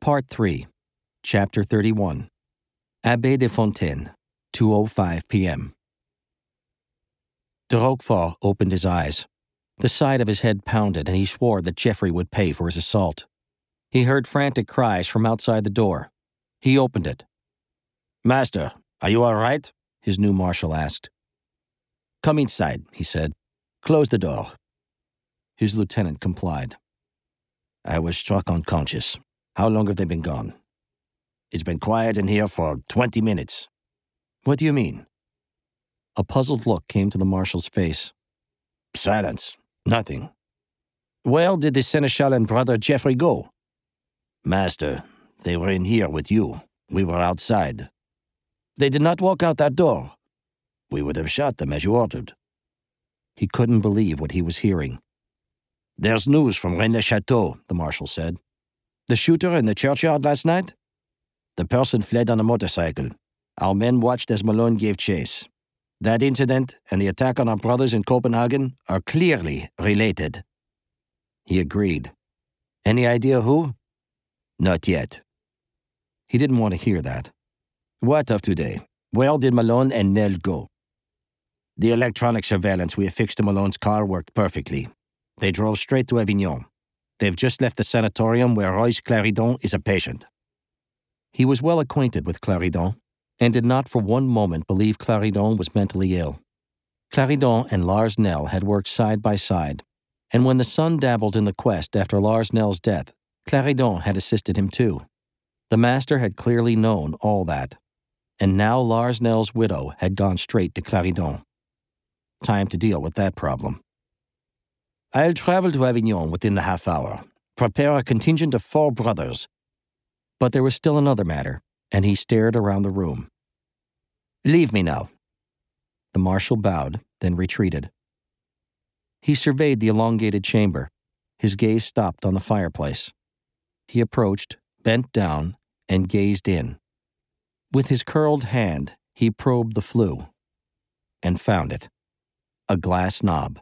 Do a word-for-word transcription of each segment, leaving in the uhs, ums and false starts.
Part three, Chapter thirty-one, Abbé de Fontaine, two oh five p.m. De Roquefort opened his eyes. The side of his head pounded, and he swore that Geoffrey would pay for his assault. He heard frantic cries from outside the door. He opened it. "Master, are you all right?" his new marshal asked. "Come inside," he said. "Close the door." His lieutenant complied. "I was struck unconscious. How long have they been gone?" "It's been quiet in here for twenty minutes." "What do you mean?" A puzzled look came to the marshal's face. "Silence. Nothing." "Where did the seneschal and brother Geoffrey go?" "Master, they were in here with you. We were outside." "They did not walk out that door." "We would have shot them as you ordered." He couldn't believe what he was hearing. "There's news from Rennes-le-Château," the marshal said. "The shooter in the churchyard last night?" "The person fled on a motorcycle. Our men watched as Malone gave chase. That incident and the attack on our brothers in Copenhagen are clearly related." He agreed. "Any idea who?" "Not yet." He didn't want to hear that. "What of today? Where did Malone and Nell go?" "The electronic surveillance we affixed to Malone's car worked perfectly. They drove straight to Avignon. They've just left the sanatorium where Royce Claridon is a patient." He was well acquainted with Claridon, and did not for one moment believe Claridon was mentally ill. Claridon and Lars Nell had worked side by side, and when the son dabbled in the quest after Lars Nell's death, Claridon had assisted him too. The master had clearly known all that, and now Lars Nell's widow had gone straight to Claridon. Time to deal with that problem. "I'll travel to Avignon within the half hour. Prepare a contingent of four brothers." But there was still another matter, and he stared around the room. "Leave me now." The marshal bowed, then retreated. He surveyed the elongated chamber. His gaze stopped on the fireplace. He approached, bent down, and gazed in. With his curled hand, he probed the flue, and found it. A glass knob.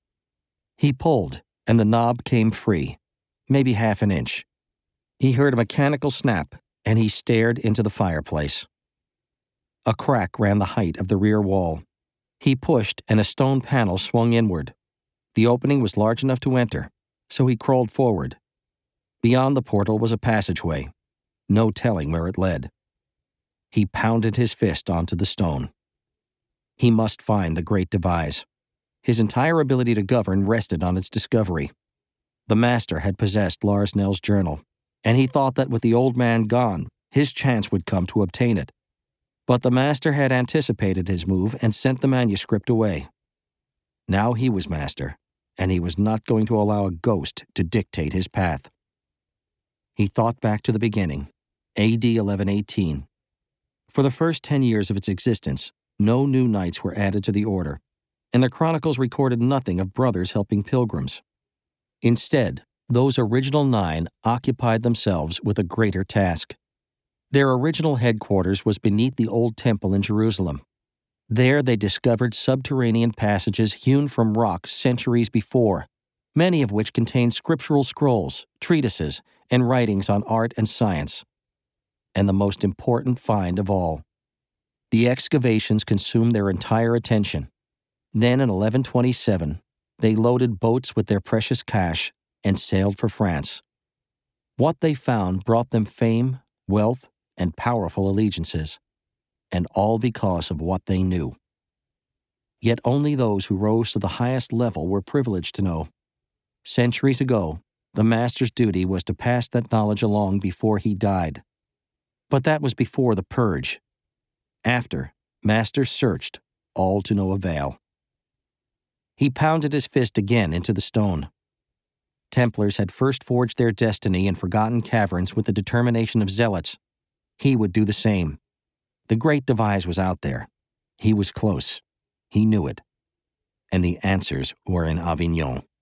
He pulled, and the knob came free, maybe half an inch. He heard a mechanical snap, and he stared into the fireplace. A crack ran the height of the rear wall. He pushed, and a stone panel swung inward. The opening was large enough to enter, so he crawled forward. Beyond the portal was a passageway. No telling where it led. He pounded his fist onto the stone. He must find the Great Devise. His entire ability to govern rested on its discovery. The master had possessed Lars Nell's journal, and he thought that with the old man gone, his chance would come to obtain it. But the master had anticipated his move and sent the manuscript away. Now he was master, and he was not going to allow a ghost to dictate his path. He thought back to the beginning, A D eleven eighteen. For the first ten years of its existence, no new knights were added to the order, and the chronicles recorded nothing of brothers helping pilgrims. Instead, those original nine occupied themselves with a greater task. Their original headquarters was beneath the old temple in Jerusalem. There they discovered subterranean passages hewn from rock centuries before, many of which contained scriptural scrolls, treatises, and writings on art and science. And the most important find of all. The excavations consumed their entire attention. Then in eleven twenty-seven, they loaded boats with their precious cash and sailed for France. What they found brought them fame, wealth, and powerful allegiances, and all because of what they knew. Yet only those who rose to the highest level were privileged to know. Centuries ago, the master's duty was to pass that knowledge along before he died. But that was before the purge. After, masters searched, all to no avail. He pounded his fist again into the stone. Templars had first forged their destiny in forgotten caverns with the determination of zealots. He would do the same. The Great Devise was out there. He was close. He knew it. And the answers were in Avignon.